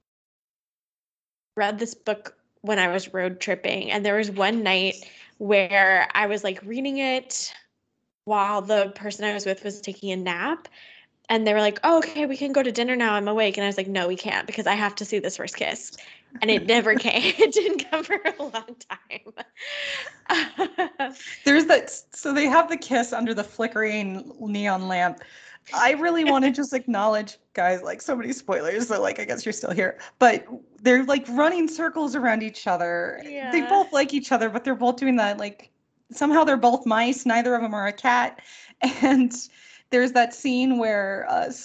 read this book when I was road tripping, and there was one night where I was like reading it while the person I was with was taking a nap. And they were like, oh, okay, we can go to dinner now. I'm awake. And I was like, no, we can't because I have to see this first kiss. And it never came. It didn't come for a long time. There's that. So they have the kiss under the flickering neon lamp. I really want to just acknowledge, guys, like so many spoilers. So, like, I guess you're still here, but they're like running circles around each other. Yeah. They both like each other, but they're both doing that. Like, somehow they're both mice. Neither of them are a cat. And there's that scene where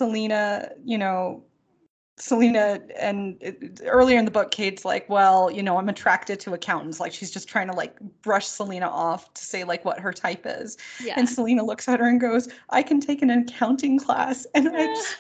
Selena and earlier in the book, Kate's like, well, I'm attracted to accountants. Like she's just trying to like brush Selena off to say like what her type is. Yeah. And Selena looks at her and goes, I can take an accounting class. And I just,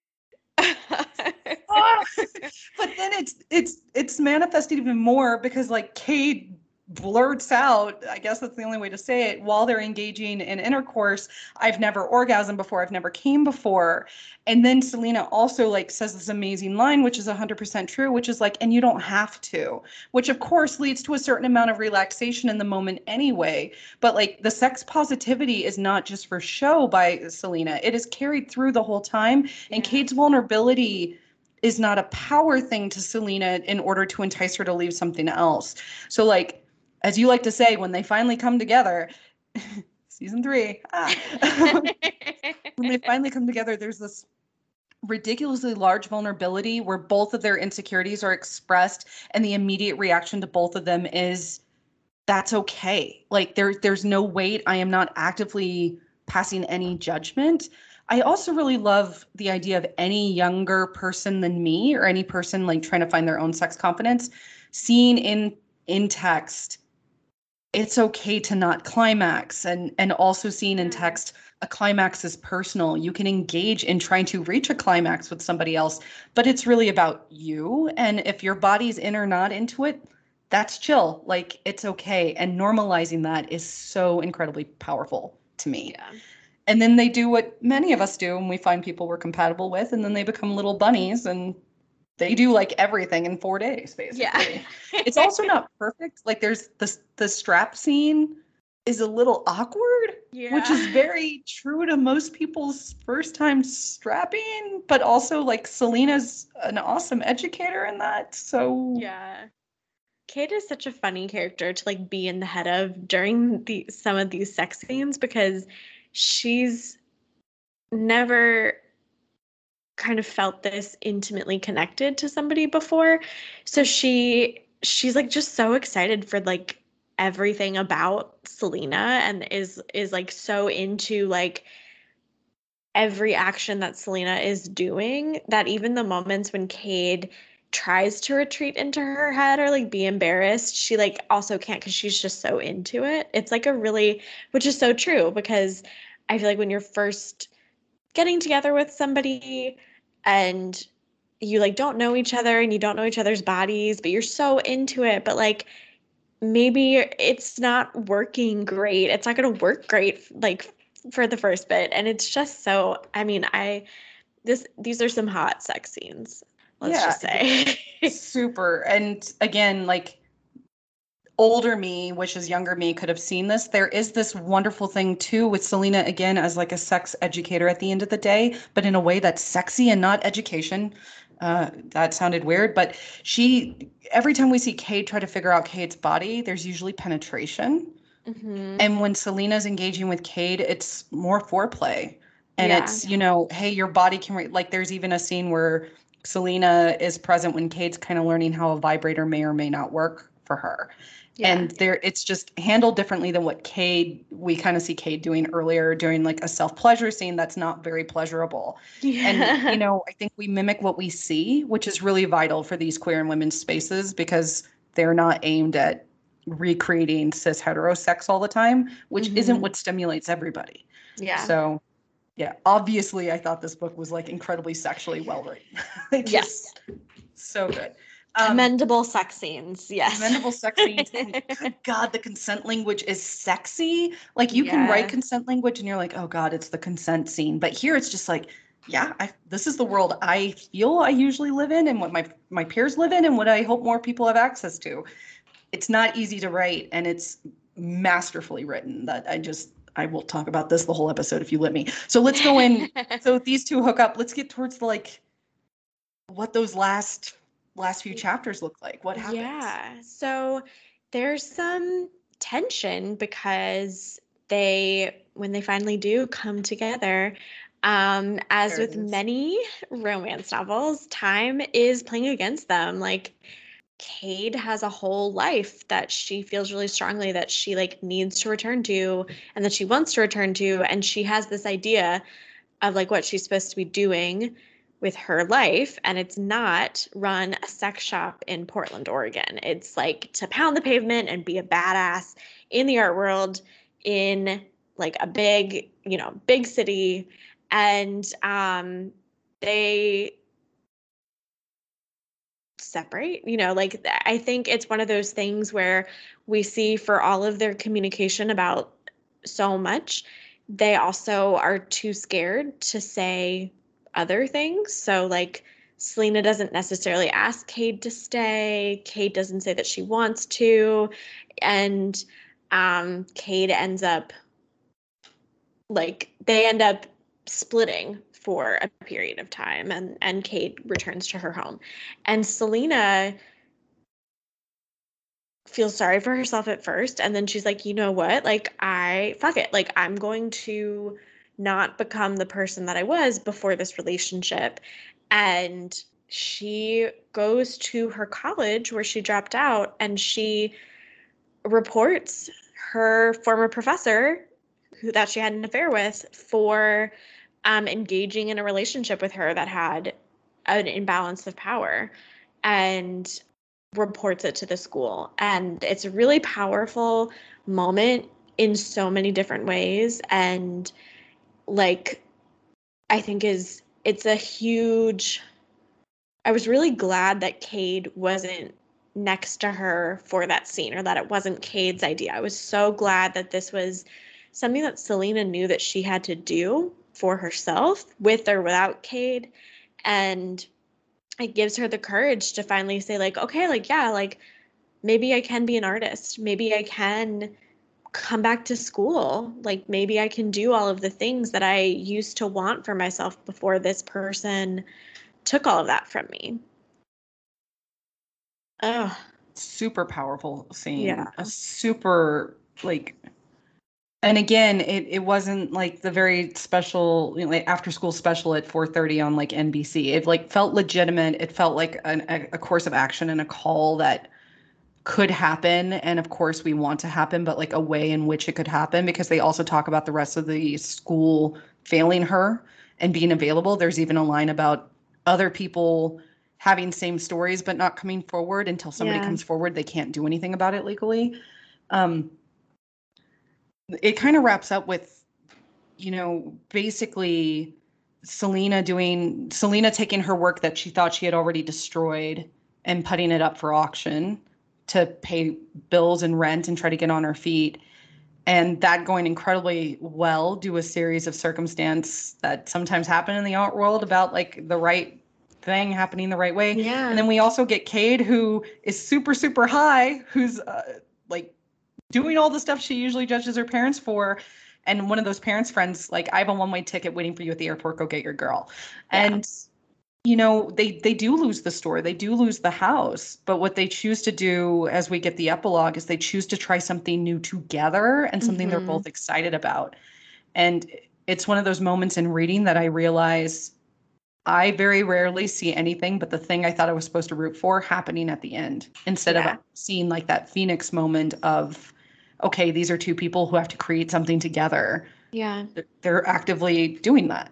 but then it's manifested even more because like Kate blurts out, I guess that's the only way to say it, while they're engaging in intercourse, I've never orgasmed before, I've never came before. And then Selena also like says this amazing line, which is 100% true, which is like, and you don't have to, which of course leads to a certain amount of relaxation in the moment anyway. But like the sex positivity is not just for show by Selena, it is carried through the whole time. And Kate's vulnerability is not a power thing to Selena in order to entice her to leave something else. So like, as you like to say, when they finally come together, season 3, when they finally come together, there's this ridiculously large vulnerability where both of their insecurities are expressed, and the immediate reaction to both of them is, that's okay. Like there's no weight. I am not actively passing any judgment. I also really love the idea of any younger person than me or any person like trying to find their own sex confidence, seeing in text, it's okay to not climax, and also seeing in text a climax is personal. You can engage in trying to reach a climax with somebody else, but it's really about you. And if your body's in or not into it, that's chill. Like it's okay. And normalizing that is so incredibly powerful to me. Yeah. And then they do what many of us do when we find people we're compatible with, and then they become little bunnies and they do like everything in 4 days, basically. Yeah. It's also not perfect. Like there's the strap scene is a little awkward, which is very true to most people's first time strapping, but also like Selena's an awesome educator in that. So yeah. Kate is such a funny character to like be in the head of during some of these sex scenes, because she's never kind of felt this intimately connected to somebody before. So she's like just so excited for like everything about Selena, and is like so into like every action that Selena is doing, that even the moments when Cade tries to retreat into her head or like be embarrassed, she like also can't because she's just so into it. It's like a really, which is so true, because I feel like when you're first getting together with somebody and you like don't know each other and you don't know each other's bodies, but you're so into it, but like maybe it's not working great. It's not going to work great like for the first bit. And it's just so, I mean, these are some hot sex scenes. let's just say. Super. And again, like older me, which is younger me, could have seen this. There is this wonderful thing too with Selena, again, as like a sex educator at the end of the day, but in a way that's sexy and not education. That sounded weird, but every time we see Cade try to figure out Cade's body, there's usually penetration. Mm-hmm. And when Selena's engaging with Cade, it's more foreplay. And Yeah. it's, hey, your body can, like, there's even a scene where Selena is present when Cade's kind of learning how a vibrator may or may not work for her. Yeah. And it's just handled differently than what we kind of see Cade doing earlier, during like a self-pleasure scene that's not very pleasurable. Yeah. And, I think we mimic what we see, which is really vital for these queer and women's spaces, because they're not aimed at recreating cis heterosex all the time, which isn't what stimulates everybody. Yeah. So, yeah, obviously I thought this book was like incredibly sexually well written. Yes. So good. Commendable sex scenes. Yes. Commendable sex scenes. And good God, the consent language is sexy. Like you can write consent language and you're like, oh God, it's the consent scene. But here it's just like, yeah, this is the world I feel I usually live in, and what my peers live in, and what I hope more people have access to. It's not easy to write, and it's masterfully written. That I will talk about this the whole episode if you let me. So let's go in. So these two hook up. Let's get towards what those last few chapters look like. What happens? Yeah. So there's some tension because when they finally do come together, as with many romance novels, time is playing against them. Like Cade has a whole life that she feels really strongly that she needs to return to and that she wants to return to. And she has this idea of what she's supposed to be doing with her life, and it's not run a sex shop in Portland, Oregon. It's to pound the pavement and be a badass in the art world in a big city. And they separate, I think it's one of those things where we see, for all of their communication about so much, they also are too scared to say other things. So Selena doesn't necessarily ask Cade to stay. Cade doesn't say that she wants to. And Cade ends up they end up splitting for a period of time, and Cade returns to her home. And Selena feels sorry for herself at first, and then she's like, you know what? Fuck it. I'm going to not become the person that I was before this relationship. And she goes to her college where she dropped out, and she reports her former professor that she had an affair with for engaging in a relationship with her that had an imbalance of power, and reports it to the school. And it's a really powerful moment in so many different ways. And I think it's a huge, I was really glad that Cade wasn't next to her for that scene, or that it wasn't Cade's idea. I was so glad that this was something that Selena knew that she had to do for herself, with or without Cade. And it gives her the courage to finally say okay, yeah, maybe I can be an artist. Maybe I can come back to school. Maybe I can do all of the things that I used to want for myself before this person took all of that from me. Oh, super powerful scene. Yeah. A super and again, it wasn't the very special, after school special at 4:30 on NBC. It felt legitimate. It felt like a course of action and a call that could happen. And of course we want to happen, but a way in which it could happen, because they also talk about the rest of the school failing her and being available. There's even a line about other people having same stories, but not coming forward. Until somebody comes forward, they can't do anything about it legally. It kind of wraps up with, basically Selena taking her work that she thought she had already destroyed and putting it up for auction to pay bills and rent and try to get on her feet. And that going incredibly well due a series of circumstance that sometimes happen in the art world about the right thing happening the right way. Yeah. And then we also get Cade, who is super, super high, who's like doing all the stuff she usually judges her parents for. And one of those parents' friends, like, I have a one-way ticket waiting for you at the airport. Go get your girl. Yeah. And they do lose the store, they do lose the house, but what they choose to do as we get the epilogue is they choose to try something new together and something they're both excited about. And it's one of those moments in reading that I realize I very rarely see anything but the thing I thought I was supposed to root for happening at the end, instead of seeing like that Phoenix moment of, okay, these are two people who have to create something together. Yeah. They're actively doing that.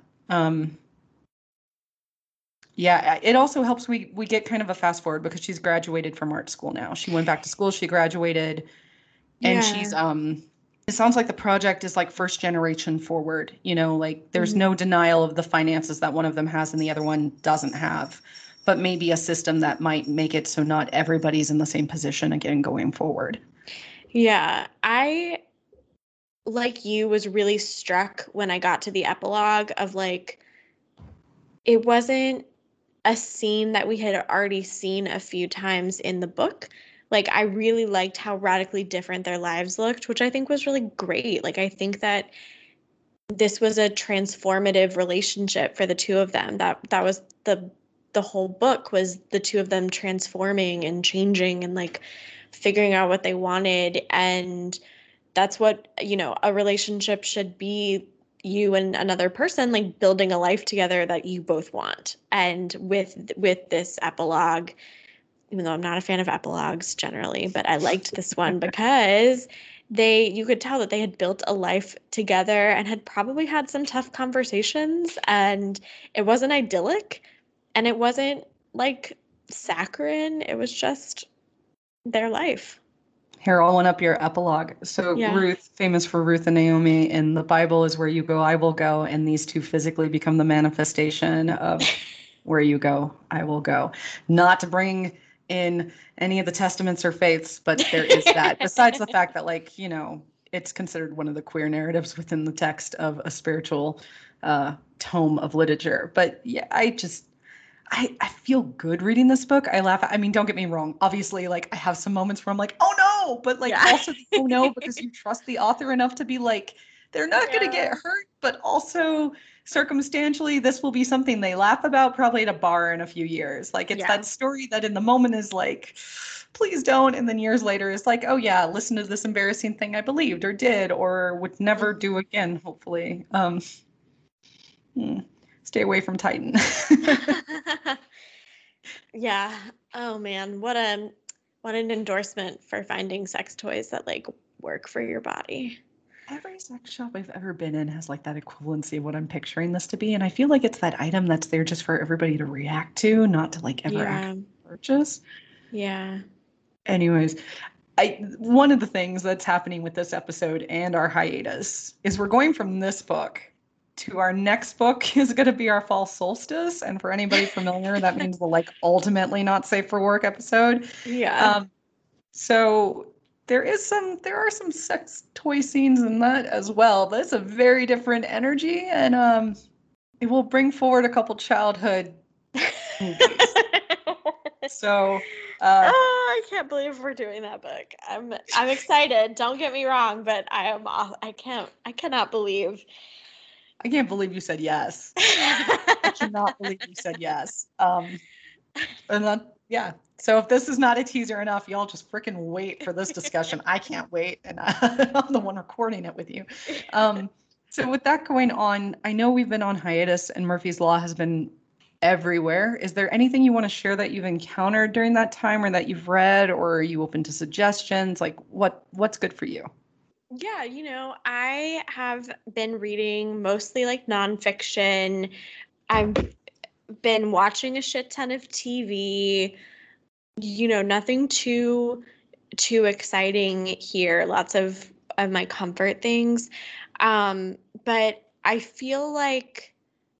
Yeah, it also helps we get kind of a fast forward because she's graduated from art school now. She went back to school, she graduated, and she's it sounds like the project is like first generation forward, like there's no denial of the finances that one of them has and the other one doesn't have, but maybe a system that might make it so not everybody's in the same position again going forward. Yeah, I, like you, was really struck when I got to the epilogue of like, it wasn't a scene that we had already seen a few times in the book. Like, I really liked how radically different their lives looked, which I think was really great. Like, I think that this was a transformative relationship for the two of them. That was the whole book, was the two of them transforming and changing and like figuring out what they wanted. And that's what, a relationship should be, you and another person like building a life together that you both want. And with this epilogue, even though I'm not a fan of epilogues generally, but I liked this one because you could tell that they had built a life together and had probably had some tough conversations, and it wasn't idyllic and it wasn't like saccharine. It was just their life. Here, I'll one up your epilogue. So Ruth, famous for Ruth and Naomi, in the Bible is where you go, I will go. And these two physically become the manifestation of where you go, I will go. Not to bring in any of the testaments or faiths, but there is that. Besides the fact that, like, it's considered one of the queer narratives within the text of a spiritual tome of literature. But yeah, I feel good reading this book. I laugh. I mean, don't get me wrong. Obviously, like, I have some moments where I'm like, oh no, but like also the oh no, because you trust the author enough to be like, they're not going to get hurt, but also circumstantially, this will be something they laugh about probably at a bar in a few years. Like, it's that story that in the moment is like, please don't. And then years later is like, oh yeah, listen to this embarrassing thing I believed or did or would never do again, hopefully. Stay away from Titan. Yeah. Oh man, what an endorsement for finding sex toys that like work for your body. Every sex shop I've ever been in has like that equivalency of what I'm picturing this to be, and I feel like it's that item that's there just for everybody to react to, not to like ever actually purchase. Yeah. Anyways, one of the things that's happening with this episode and our hiatus is we're going from this book to our next book is going to be our fall solstice. And for anybody familiar, that means the like ultimately not safe for work episode. Yeah. So there are some sex toy scenes in that as well. That's a very different energy, and it will bring forward a couple childhood movies. So I can't believe we're doing that book. I'm excited. Don't get me wrong, but I cannot believe. I can't believe you said yes. I cannot believe you said yes. And then, yeah. So if this is not a teaser enough, y'all just freaking wait for this discussion. I can't wait, and I'm the one recording it with you. So with that going on, I know we've been on hiatus, and Murphy's Law has been everywhere. Is there anything you want to share that you've encountered during that time, or that you've read, or are you open to suggestions? Like, what's good for you? Yeah, I have been reading mostly like nonfiction. I've been watching a shit ton of TV. Nothing too exciting here. Lots of my comfort things. But I feel like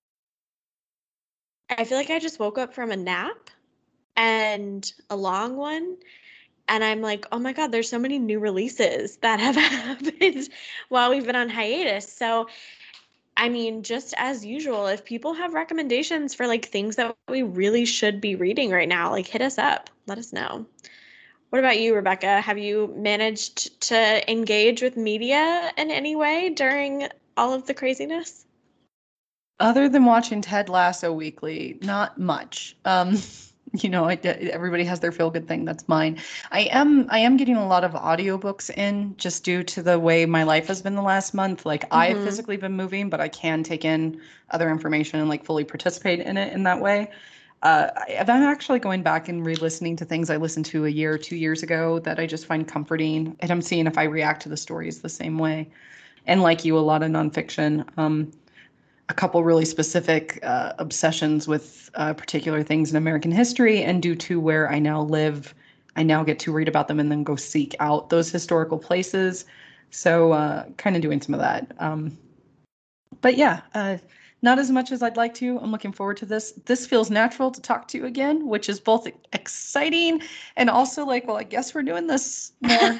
I just woke up from a nap, and a long one. And I'm like, oh my God, there's so many new releases that have happened while we've been on hiatus. So I mean, just as usual, if people have recommendations for like things that we really should be reading right now, like hit us up, let us know. What about you, Rebecca? Have you managed to engage with media in any way during all of the craziness? Other than watching Ted Lasso weekly, not much. Everybody has their feel good thing. That's mine. I am getting a lot of audiobooks in just due to the way my life has been the last month. Like I've physically been moving, but I can take in other information and like fully participate in it in that way. I'm actually going back and re-listening to things I listened to a year or 2 years ago that I just find comforting, and I'm seeing if I react to the stories the same way. And like you, a lot of nonfiction. A couple really specific obsessions with particular things in American history, and due to where I now live, I now get to read about them and then go seek out those historical places. So kind of doing some of that. But yeah, not as much as I'd like to. I'm looking forward to this. This feels natural to talk to you again, which is both exciting and also like, well, I guess we're doing this more.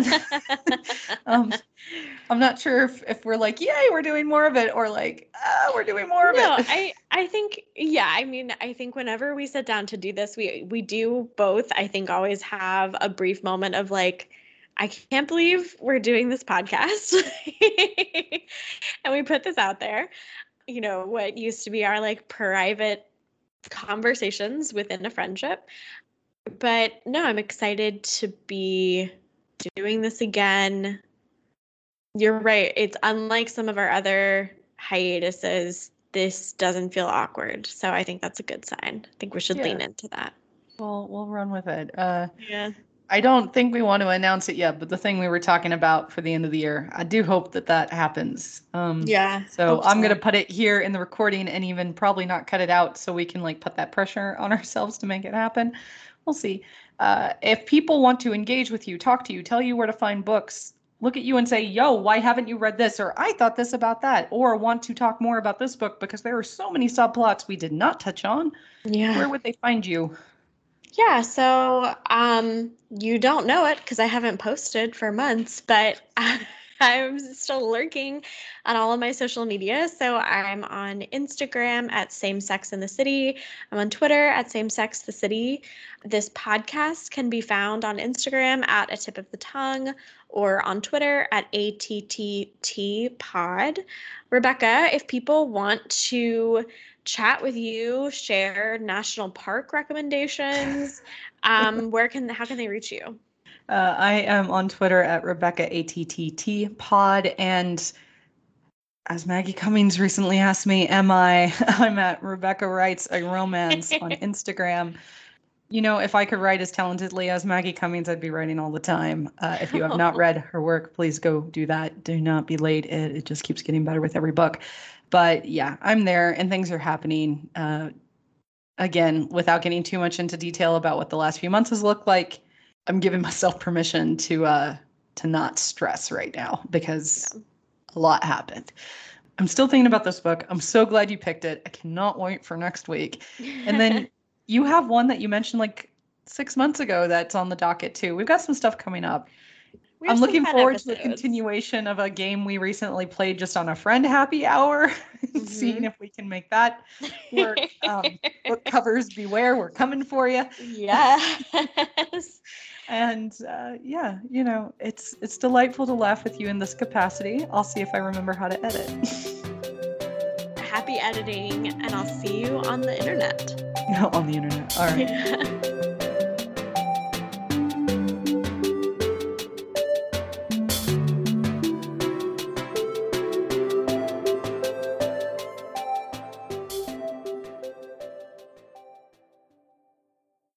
I'm not sure if we're like, yay, we're doing more of it, or like, we're doing more of it. I think, yeah, I mean, I think whenever we sit down to do this, we do both, I think, always have a brief moment of like, I can't believe we're doing this podcast. And we put this out there, what used to be our like private conversations within a friendship. But no, I'm excited to be doing this again. You're right. It's unlike some of our other hiatuses. This doesn't feel awkward. So I think that's a good sign. I think we should lean into that. We'll run with it. Yeah. I don't think we want to announce it yet, but the thing we were talking about for the end of the year, I do hope that happens. Yeah. So I'm going to put it here in the recording and even probably not cut it out so we can like put that pressure on ourselves to make it happen. We'll see. If people want to engage with you, talk to you, tell you where to find books, look at you and say, yo, why haven't you read this? Or I thought this about that, or want to talk more about this book because there are so many subplots we did not touch on. Yeah. Where would they find you? Yeah, so you don't know it because I haven't posted for months, but I'm still lurking on all of my social media. So I'm on Instagram at Same Sex in the City. I'm on Twitter at Same Sex the City. This podcast can be found on Instagram at A Tip of the Tongue or on Twitter at ATTT Pod. Rebecca, if people want to chat with you, share national park recommendations, how can they reach you? I am on Twitter at Rebecca ATTT Pod, and as Maggie Cummings recently asked me, I'm at Rebecca Writes a Romance on Instagram. If I could write as talentedly as Maggie Cummings, I'd be writing all the time. If you have not read her work, please go do that. Do not be late. It just keeps getting better with every book. But yeah, I'm there and things are happening. Again, without getting too much into detail about what the last few months has looked like, I'm giving myself permission to not stress right now because a lot happened. I'm still thinking about this book. I'm so glad you picked it. I cannot wait for next week. And then you have one that you mentioned like 6 months ago that's on the docket too. We've got some stuff coming up. I'm looking forward to the continuation of a game we recently played just on a friend happy hour, seeing if we can make that work. Book covers beware, we're coming for you. Yes. And it's delightful to laugh with you in this capacity. I'll see if I remember how to edit. Happy editing, and I'll see you on the internet. On the internet. All right.